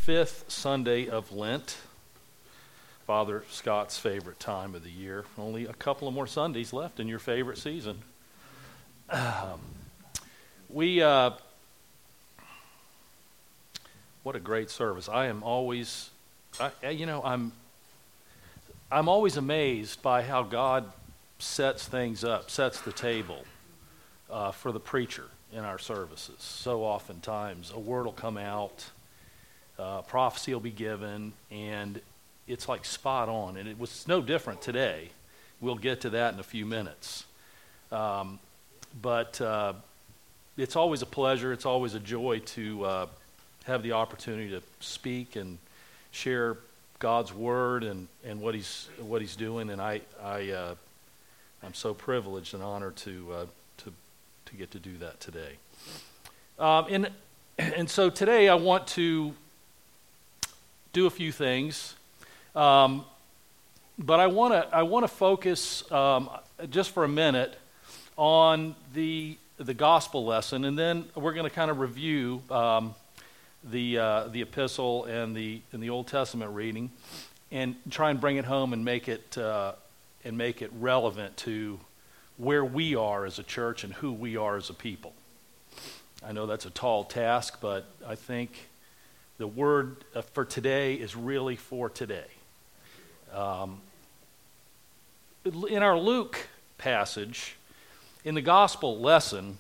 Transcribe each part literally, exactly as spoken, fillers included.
fifth Sunday of Lent, Father Scott's favorite time of the year. Only a couple of more Sundays left in your favorite season. Um, we, uh, what a great service. I am always, I, you know, I'm, I'm always amazed by how God sets things up, sets the table uh, for the preacher in our services. So oftentimes a word will come out, uh, prophecy will be given, and it's like spot on. And it was no different today. We'll get to that in a few minutes. Um, but uh, it's always a pleasure, it's always a joy to uh, have the opportunity to speak and share God's word and, and what he's what he's doing. And I, I uh, I'm so privileged and honored to uh, to to get to do that today. Um, and and so today I want to do a few things, um, but I want to I want to focus um, just for a minute on the the gospel lesson, and then we're going to kind of review um, the uh, the epistle and the and the Old Testament reading, and try and bring it home and make it uh, and make it relevant to where we are as a church and who we are as a people. I know that's a tall task, but I think the word for today is really for today. Um, in our Luke passage, in the gospel lesson,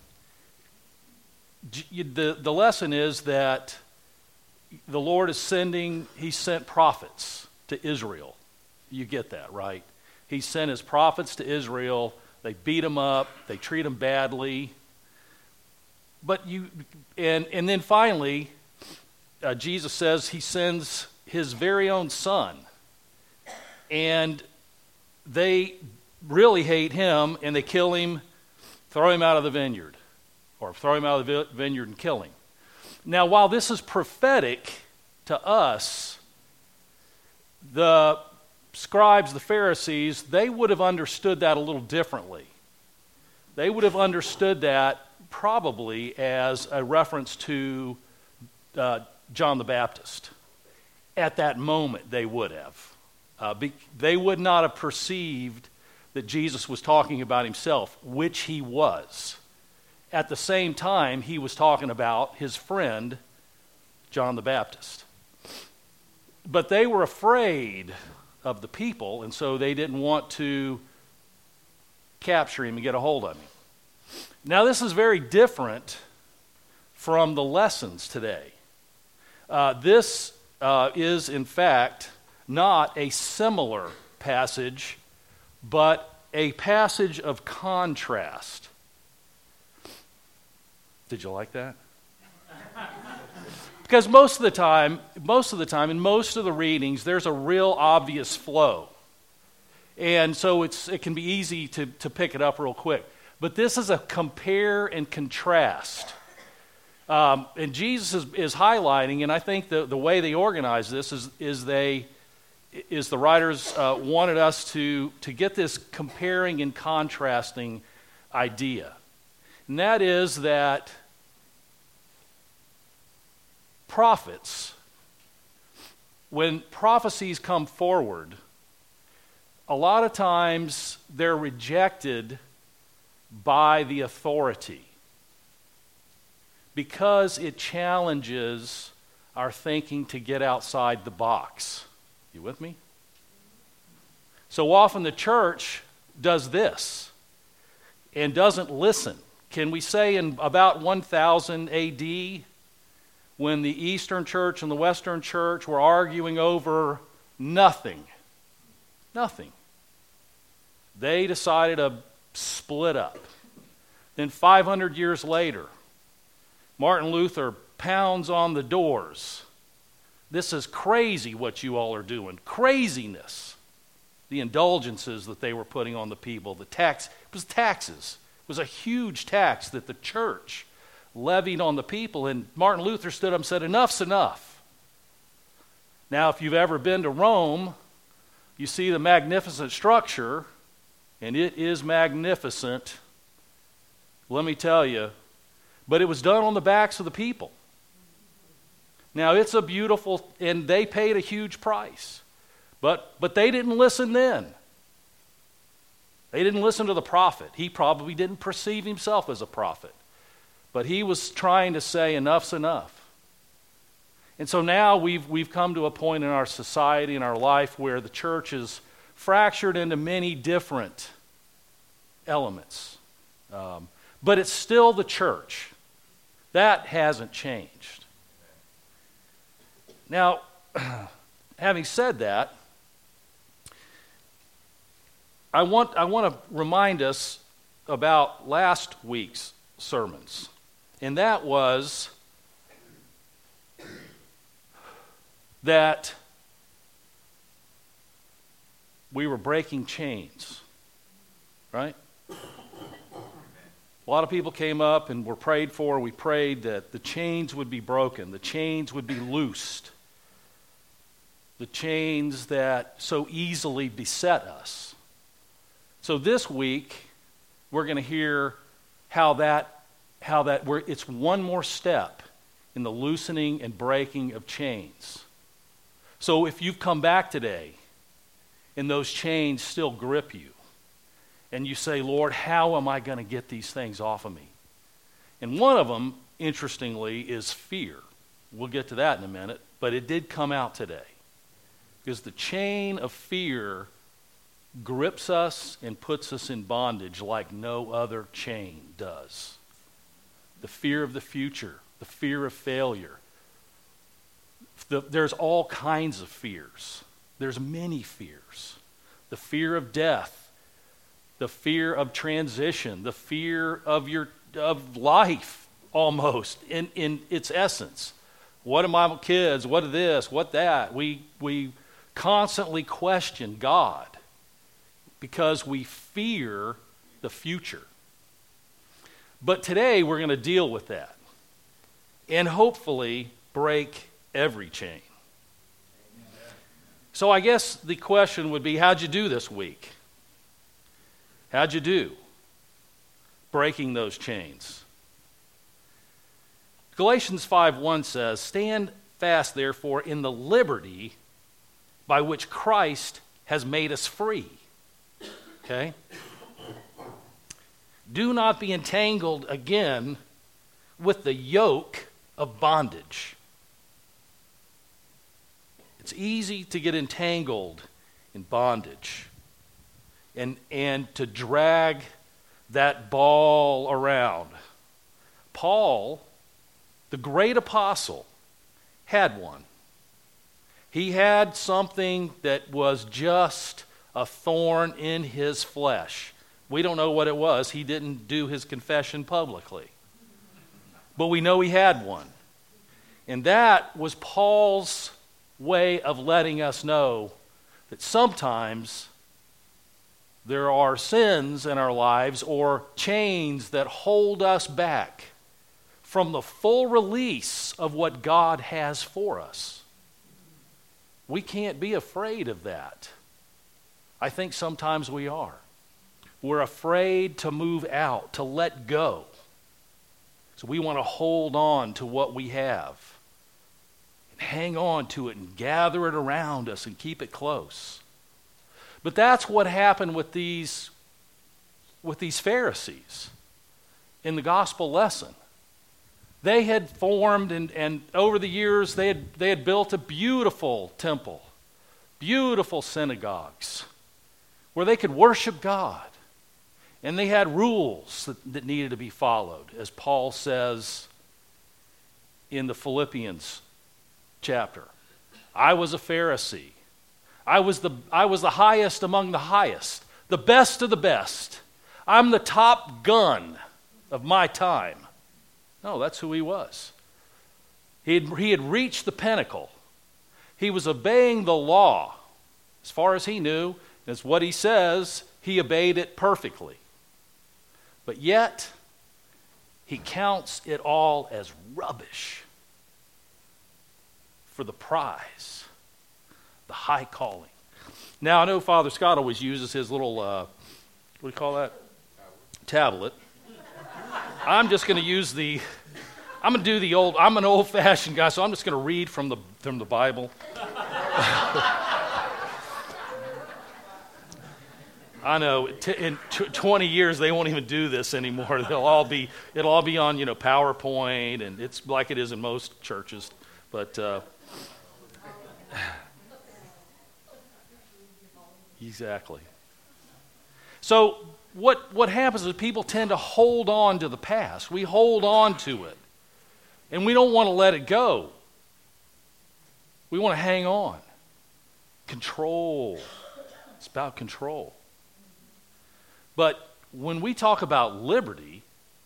the, the lesson is that the Lord is sending, he sent prophets to Israel. You get that, right? He sent his prophets to Israel. They beat them up. They treat them badly. But you, and and then finally, uh, Jesus says he sends his very own son. And they really hate him, and they kill him, throw him out of the vineyard, or throw him out of the vineyard and kill him. Now, while this is prophetic to us, the scribes, the Pharisees, they would have understood that a little differently. They would have understood that probably as a reference to uh, John the Baptist. At that moment, they would have. Uh, be, they would not have perceived that Jesus was talking about himself, which he was. At the same time, he was talking about his friend, John the Baptist. But they were afraid of the people, and so they didn't want to capture him and get a hold of him. Now, this is very different from the lessons today. Uh, this uh, is, in fact, not a similar passage, but a passage of contrast. Did you like that? Because most of the time, most of the time, in most of the readings, there's a real obvious flow. And so it's it can be easy to, to pick it up real quick. But this is a compare and contrast. Um, and Jesus is, is highlighting, and I think the, the way they organize this is, is they is the writers uh, wanted us to, to get this comparing and contrasting idea. And that is that prophets, when prophecies come forward, a lot of times they're rejected by the authority because it challenges our thinking to get outside the box. You with me? So often the church does this and doesn't listen. Can we say in about one thousand A D, when the Eastern Church and the Western Church were arguing over nothing, nothing, they decided to split up. Then five hundred years later, Martin Luther pounds on the doors. This is crazy what you all are doing. Craziness. The indulgences that they were putting on the people, the tax, it was taxes. It was a huge tax that the church levied on the people, and Martin Luther stood up and said, enough's enough. Now, if you've ever been to Rome, you see the magnificent structure, and it is magnificent, let me tell you, but it was done on the backs of the people. Now, it's a beautiful, and they paid a huge price. But, but they didn't listen then. They didn't listen to the prophet. He probably didn't perceive himself as a prophet. But he was trying to say, enough's enough. And so now we've, we've come to a point in our society, in our life, where the church is fractured into many different elements. Um, but it's still the church. That hasn't changed. Now, having said that, I want, I want to remind us about last week's sermons. And that was that we were breaking chains, right? A lot of people came up and were prayed for. We prayed that the chains would be broken, the chains would be loosed, the chains that so easily beset us. So this week, we're going to hear how that, how that we're, it's one more step in the loosening and breaking of chains. So if you've come back today and those chains still grip you, and you say, Lord, how am I going to get these things off of me? And one of them, interestingly, is fear. We'll get to that in a minute, but it did come out today. Because the chain of fear grips us and puts us in bondage like no other chain does. The fear of the future, the fear of failure. The, there's all kinds of fears. There's many fears. The fear of death, the fear of transition, the fear of your of life almost in, in its essence. What are my kids? What are this? What that? We we constantly question God because we fear the future. But today we're going to deal with that and hopefully break every chain. So I guess the question would be, how'd you do this week? How'd you do breaking those chains? Galatians five one says, "Stand fast, therefore, in the liberty by which Christ has made us free." Okay? "Do not be entangled again with the yoke of bondage." It's easy to get entangled in bondage and, and to drag that ball around. Paul, the great apostle, had one. He had something that was just a thorn in his flesh. We don't know what it was. He didn't do his confession publicly. But we know he had one. And that was Paul's way of letting us know that sometimes there are sins in our lives or chains that hold us back from the full release of what God has for us. We can't be afraid of that. I think sometimes we are. We're afraid to move out, to let go. So we want to hold on to what we have and hang on to it and gather it around us and keep it close. But that's what happened with these, with these Pharisees in the gospel lesson. They had formed, and, and over the years, they had, they had built a beautiful temple, beautiful synagogues, where they could worship God. And they had rules that, that needed to be followed, as Paul says in the Philippians chapter. I was a Pharisee. I was the, I was the highest among the highest, the best of the best. I'm the top gun of my time. No, that's who he was. He had, he had reached the pinnacle. He was obeying the law. As far as he knew, as what he says, he obeyed it perfectly. But yet, he counts it all as rubbish for the prize, the high calling. Now, I know Father Scott always uses his little, uh, what do you call that? Tablet. I'm just going to use the, I'm going to do the old, I'm an old-fashioned guy, so I'm just going to read from the, from the Bible. I know, t- in t- twenty years, they won't even do this anymore. They'll all be, it'll all be on, you know, PowerPoint, and it's like it is in most churches. But, uh, exactly. So what what happens is people tend to hold on to the past. We hold on to it. And we don't want to let it go. We want to hang on. Control. It's about control. But when we talk about liberty,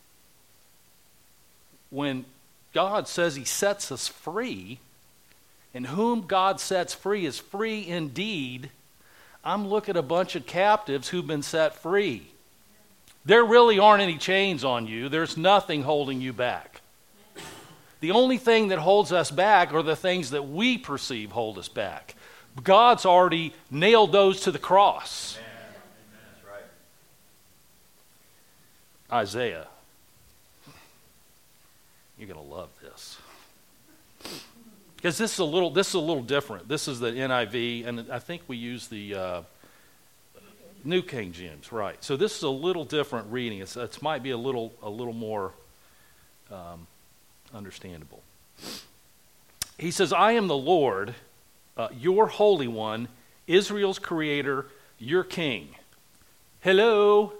when God says he sets us free, and whom God sets free is free indeed, I'm looking at a bunch of captives who've been set free. There really aren't any chains on you. There's nothing holding you back. The only thing that holds us back are the things that we perceive hold us back. God's already nailed those to the cross. Amen. Amen. That's right. Isaiah. You're going to love this. Because this is a little this is a little different. This is the N I V, and I think we use the uh, New King James, right? So this is a little different reading. It's, it might be a little a little more um, understandable. He says, "I am the Lord, uh, your Holy One, Israel's Creator, your King." Hello.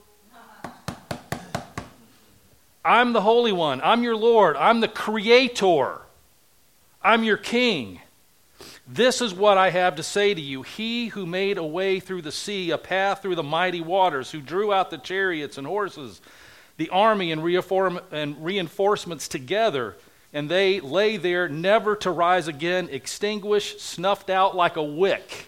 I'm the Holy One. I'm your Lord. I'm the Creator. I'm your King. This is what I have to say to you. He who made a way through the sea, a path through the mighty waters, who drew out the chariots and horses, the army and, reinform- and reinforcements together, and they lay there never to rise again, extinguished, snuffed out like a wick.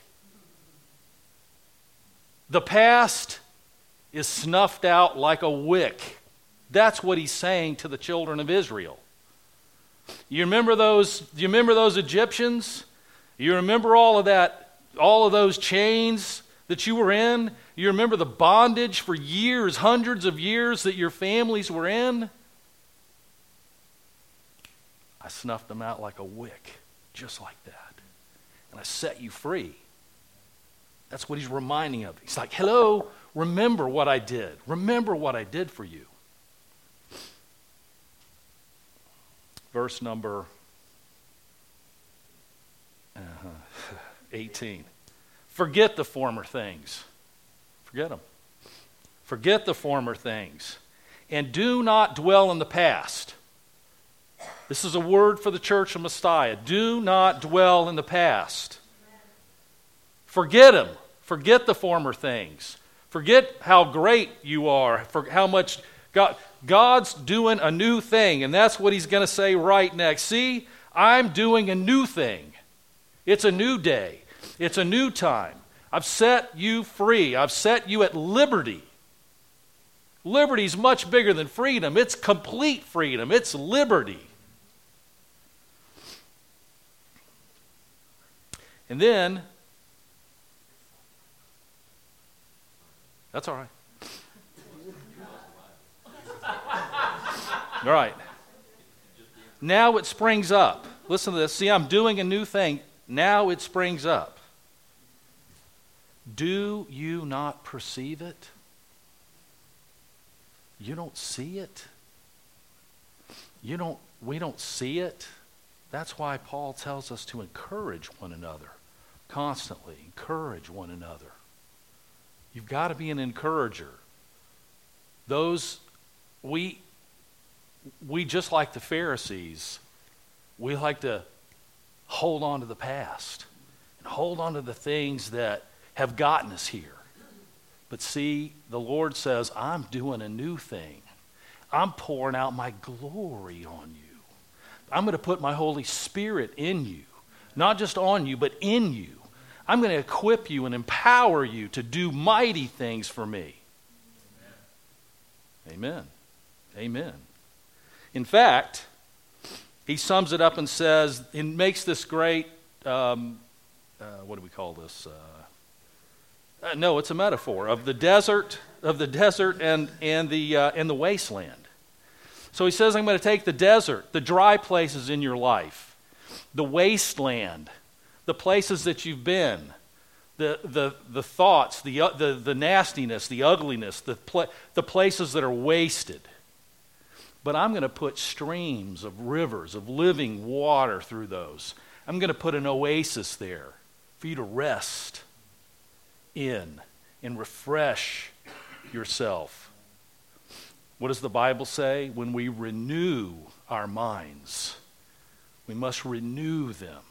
The past is snuffed out like a wick. That's what he's saying to the children of Israel. You remember those, do you remember those Egyptians? You remember all of that, all of those chains that you were in? You remember the bondage for years, hundreds of years that your families were in? I snuffed them out like a wick, just like that. And I set you free. That's what he's reminding of. He's like, hello, remember what I did. Remember what I did for you. Verse number uh, eighteen. Forget the former things. Forget them. Forget the former things. And do not dwell in the past. This is a word for the church of Messiah. Do not dwell in the past. Forget them. Forget the former things. Forget how great you are. For how much God... God's doing a new thing, and that's what he's going to say right next. See, I'm doing a new thing. It's a new day. It's a new time. I've set you free. I've set you at liberty. Liberty is much bigger than freedom. It's complete freedom. It's liberty. And then, that's all right. All right. Now it springs up. Listen to this. See, I'm doing a new thing. Now it springs up. Do you not perceive it? You don't see it? You don't, we don't see it? That's why Paul tells us to encourage one another. Constantly encourage one another. You've got to be an encourager. Those, we... We, just like the Pharisees, we like to hold on to the past and hold on to the things that have gotten us here. But see, the Lord says, I'm doing a new thing. I'm pouring out my glory on you. I'm going to put my Holy Spirit in you, not just on you, but in you. I'm going to equip you and empower you to do mighty things for me. Amen. Amen. In fact, he sums it up and says, and makes this great, um, uh, what do we call this? Uh, uh, no, it's a metaphor of the desert, of the desert and and the uh, and the wasteland. So he says, I'm going to take the desert, the dry places in your life, the wasteland, the places that you've been, the the the thoughts, the the, the nastiness, the ugliness, the pla- the places that are wasted. But I'm going to put streams of rivers of living water through those. I'm going to put an oasis there for you to rest in and refresh yourself. What does the Bible say? When we renew our minds, we must renew them.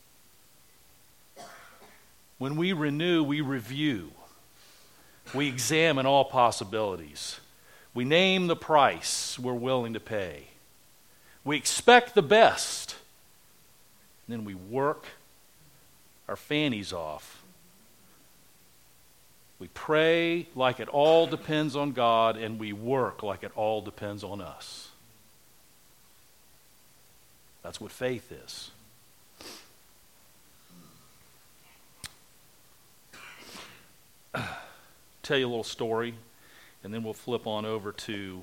When we renew, we review. We examine all possibilities. We name the price we're willing to pay. We expect the best. And then we work our fannies off. We pray like it all depends on God, and we work like it all depends on us. That's what faith is. Tell you a little story, and then we'll flip on over to,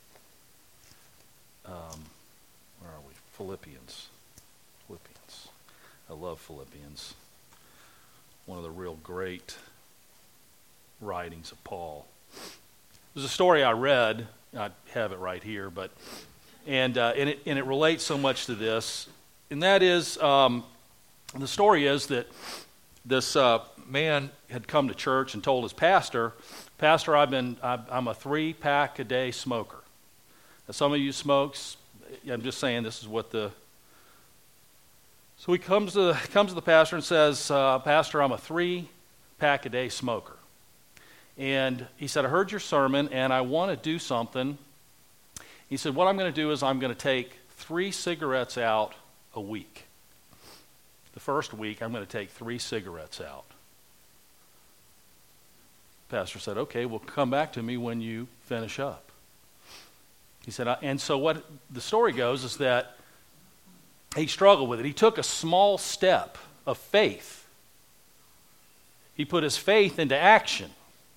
um, where are we? Philippians. Philippians. I love Philippians. One of the real great writings of Paul. There's a story I read. I have it right here, but and uh, and it and it relates so much to this, and that is um, the story is that this uh, man had come to church and told his pastor, "Pastor, I've been I'm a three pack a day smoker." Now, some of you smokes. I'm just saying this is what the. So he comes to comes to the pastor and says, uh, "Pastor, I'm a three pack a day smoker." And he said, I heard your sermon, and I want to do something. He said, what I'm going to do is I'm going to take three cigarettes out a week. The first week, I'm going to take three cigarettes out. The pastor said, okay, well, come back to me when you finish up. He said, and so what the story goes is that he struggled with it. He took a small step of faith. He put his faith into action.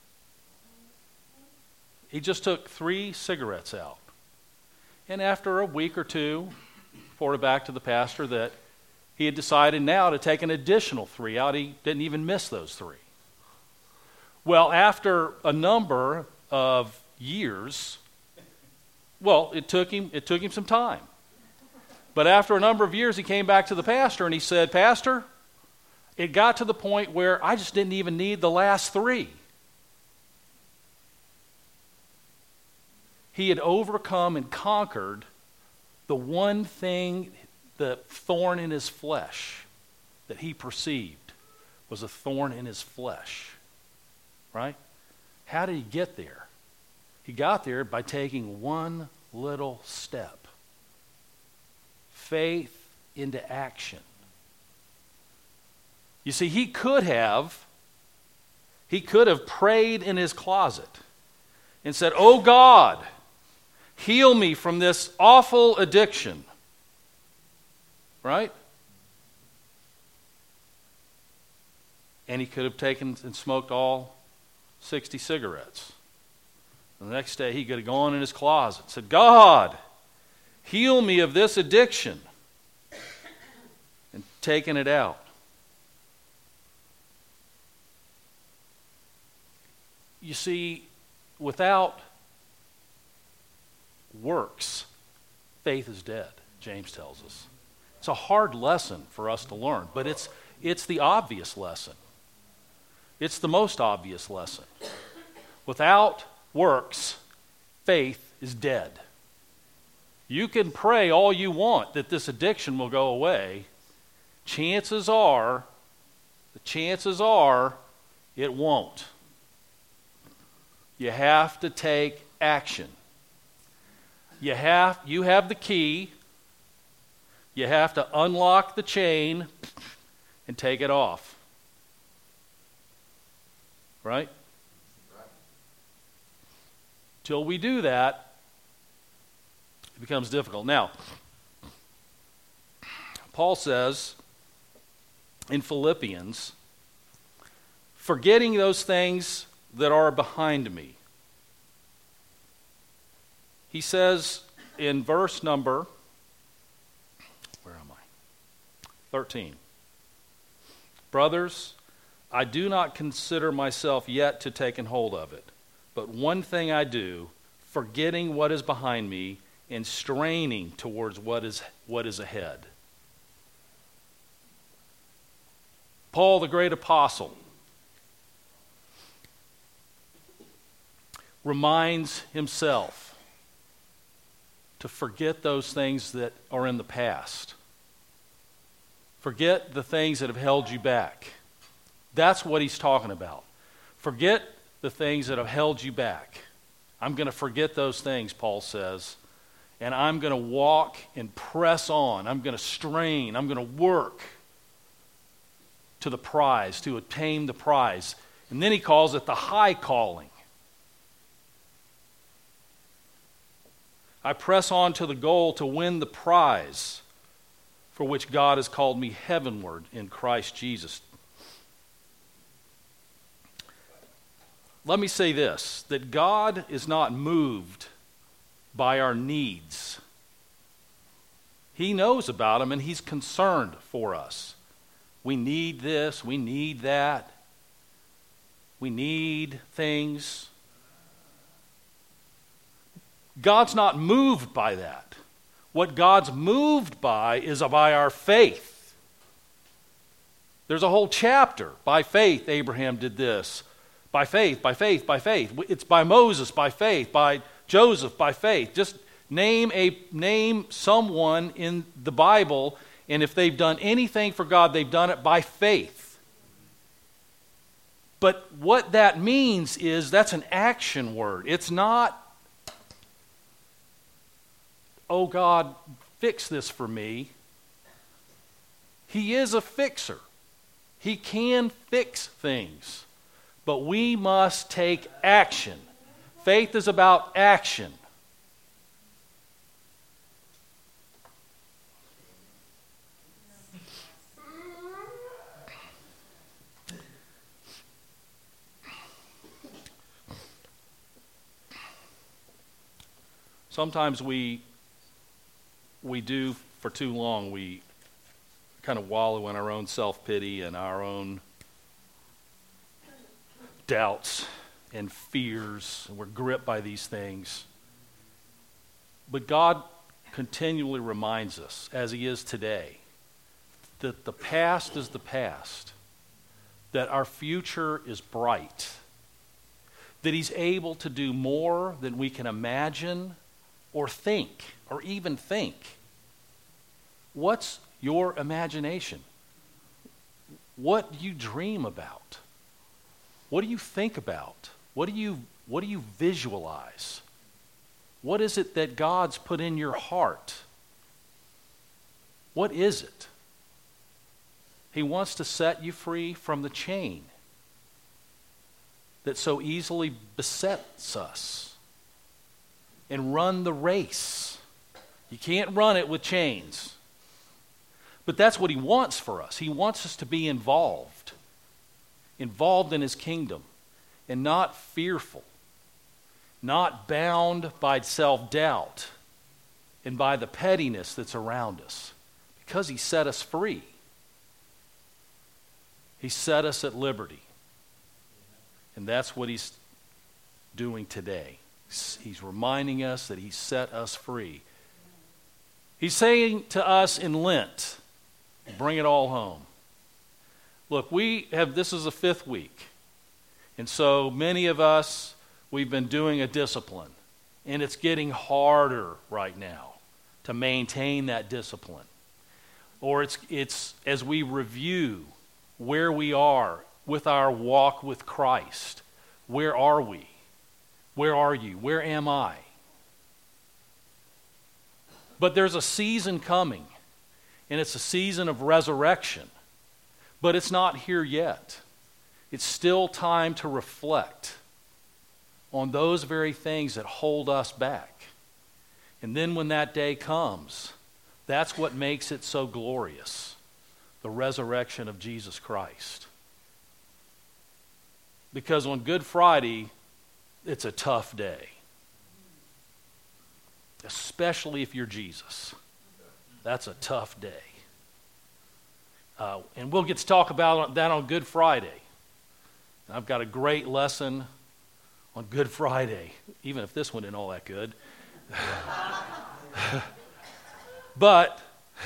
He just took three cigarettes out. And after a week or two, reported back to the pastor that he had decided now to take an additional three out. He didn't even miss those three. Well, after a number of years, well, it took him it took him some time. But after a number of years, he came back to the pastor and he said, Pastor, it got to the point where I just didn't even need the last three. He had overcome and conquered the one thing, the thorn in his flesh that he perceived was a thorn in his flesh. Right? How did he get there? He got there by taking one little step. Faith into action. You see, he could have, he could have prayed in his closet and said, oh God, heal me from this awful addiction. Right? And he could have taken and smoked all sixty cigarettes. The next day he could have gone in his closet and said, God, heal me of this addiction. And taken it out. You see, without works, faith is dead, James tells us. It's a hard lesson for us to learn, but it's it's the obvious lesson. It's the most obvious lesson. Without works, faith is dead. You can pray all you want that this addiction will go away. Chances are, the chances are, it won't. You have to take action. You have, you have the key. You have to unlock the chain and take it off. Right? Till we do that, it becomes difficult. Now, Paul says in Philippians, forgetting those things that are behind me. He says, in verse number, where am I? thirteen. Brothers, I do not consider myself yet to take hold of it, but one thing I do, forgetting what is behind me and straining towards what is what is ahead. Paul, the great apostle, reminds himself to forget those things that are in the past. Forget the things that have held you back. That's what he's talking about. Forget the things that have held you back. I'm going to forget those things, Paul says, and I'm going to walk and press on. I'm going to strain. I'm going to work to the prize, to attain the prize. And then he calls it the high calling. I press on to the goal to win the prize for which God has called me heavenward in Christ Jesus. Let me say this, that God is not moved by our needs. He knows about them and he's concerned for us. We need this, we need that. We need things. God's not moved by that. What God's moved by is by our faith. There's a whole chapter. By faith, Abraham did this. By faith, by faith, by faith. It's by Moses, by faith. By Joseph, by faith. Just name a name someone in the Bible, and if they've done anything for God, they've done it by faith. But what that means is that's an action word. It's not, oh God, fix this for me. He is a fixer. He can fix things. But we must take action. Faith is about action. Sometimes we we do for too long, we kind of wallow in our own self-pity and our own doubts and fears, and we're gripped by these things. But God continually reminds us, as he is today, that the past is the past, that our future is bright, that he's able to do more than we can imagine or think, or even think. What's your imagination? What do you dream about? What do you think about? What do you, what do you visualize? What is it that God's put in your heart? What is it? He wants to set you free from the chain that so easily besets us, and run the race. You can't run it with chains. But that's what he wants for us. He wants us to be involved. Involved in his kingdom. And not fearful. Not bound by self-doubt. And by the pettiness that's around us. Because he set us free. He set us at liberty. And that's what he's doing today. He's reminding us that he set us free. He's saying to us in Lent, bring it all home. Look, we have, this is the fifth week. And so many of us, we've been doing a discipline. And it's getting harder right now to maintain that discipline. Or it's, it's as we review where we are with our walk with Christ. Where are we? Where are you? Where am I? But there's a season coming, and it's a season of resurrection. But it's not here yet. It's still time to reflect on those very things that hold us back. And then when that day comes, that's what makes it so glorious, the resurrection of Jesus Christ. Because on Good Friday, it's a tough day. especially if you're Jesus. That's a tough day. Uh, and we'll get to talk about that on Good Friday. I've got a great lesson on Good Friday, even if this one isn't all that good. but,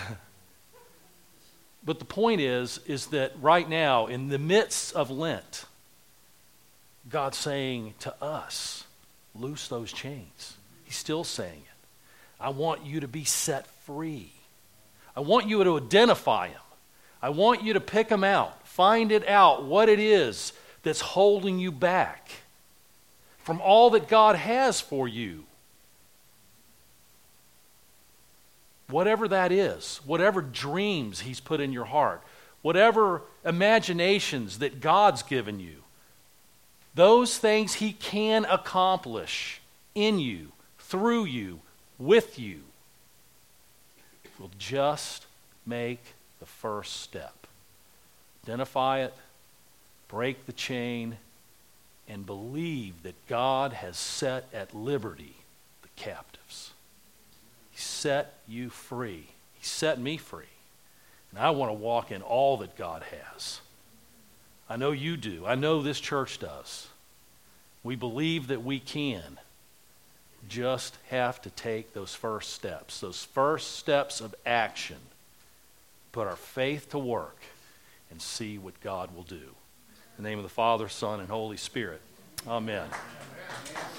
but the point is, is that right now, in the midst of Lent, God's saying to us, loose those chains. He's still saying it. I want you to be set free. I want you to identify him. I want you to pick him out. Find it out, what it is that's holding you back from all that God has for you. Whatever that is, whatever dreams he's put in your heart, whatever imaginations that God's given you, those things he can accomplish in you, through you, with you. We'll just make the first step. Identify it, break the chain, and believe that God has set at liberty the captives. He set you free. He set me free. And I want to walk in all that God has. I know you do. I know this church does. We believe that we can. Just have to take those first steps, those first steps of action. Put our faith to work and see what God will do. In the name of the Father, Son, and Holy Spirit. Amen.